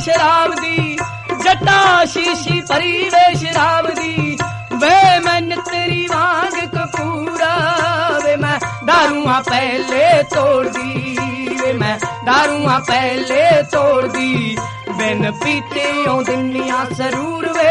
शराब दी जटा शीशी भरी वे शराब दी वे मैं तेरी वांग कपूरा वे मैं दारूआं पहले तोड़ दी वे मैं दारूआं पहले तोड़ दी बिन पीते औंदियां सरूर वे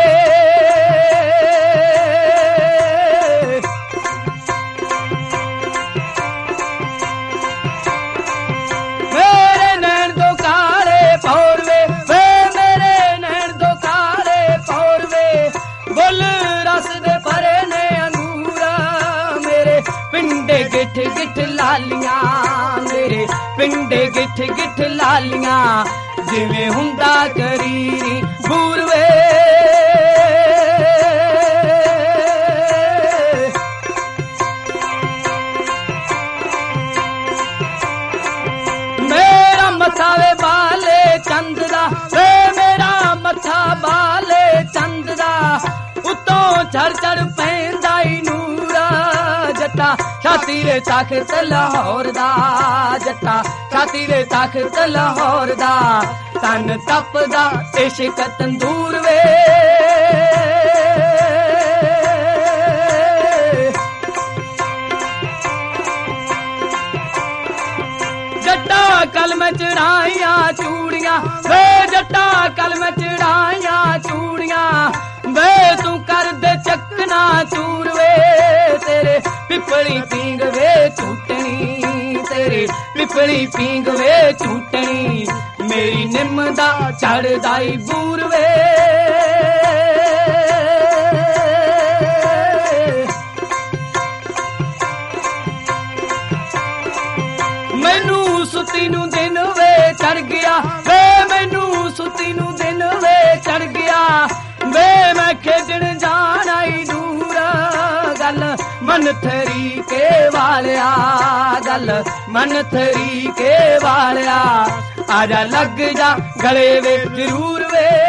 मेरे नैन दो काले पौर वे वे मेरे नैन दो काले पौर वे बुल रस दे भरे ने अंगूरा मेरे पिंडे गिठ गिठ लालियां मेरे पिंडे गिठ गिठ लालियां जिवें हुंदा करीरी बूरवे मेरा मथा वे बाले चंद दा वे मेरा मथा बाले चंद दा उतों चढ़ चढ़ पैंदा ई नूरा जट्टा छाती रे तख्त लाहौर दा जट्टा छाती रे तख्त लाहौर दा तन तपदा इश्क तंदूर वे जट्टा कल में चढ़ाइया चूड़ियां वे जट्टा कल में चढ़ाइया चूड़ियां वे तू कर दे चकना चूर वे तेरे पिपली पींग वे झूटनी तेरे पिपली पींग वे झूटनी मेरी निम दा चढ़दाई बूर वे मैनू सुती नू दिन वे चढ़ गया वे मैनू सुती नू दिन वे चढ़ गया वे मैं खेडण जाना ही दूर गल मन थरी के वालिया गल मन थरी के वालिया आजा लग जा गले वे जरूर वे